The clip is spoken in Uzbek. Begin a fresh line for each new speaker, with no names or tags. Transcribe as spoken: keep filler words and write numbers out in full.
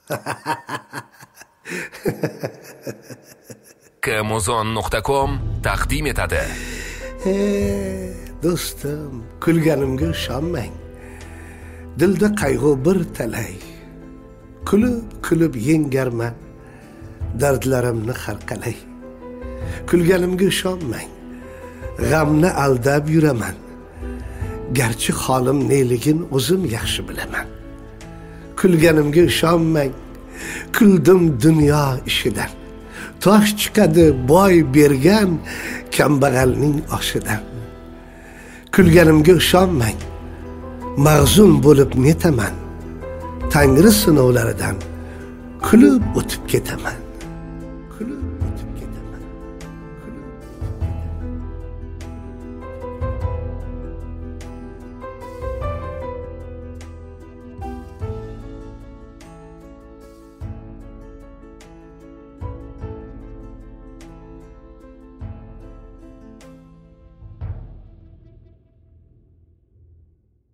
kamozon nuqta com taqdim etadi.
Ey do'stim, kulganimga ishonmang. Dilda qayg'u bir talay. Kulib kulib yengarman dardlarimni har qalay. Kulganimga ishonmang. G'amni aldab yuraman. Garchi holim neligin o'zim yaxshi bilaman. Kulganimga ishonmang. Kuldim dunyo ishidan. Tosh chiqadi boy bergan kambag'alning oshidan. Kulganimga ishonmang. Mag'zun bo'lib netaman. Tangri sinovlaridan kulib o'tib ketaman.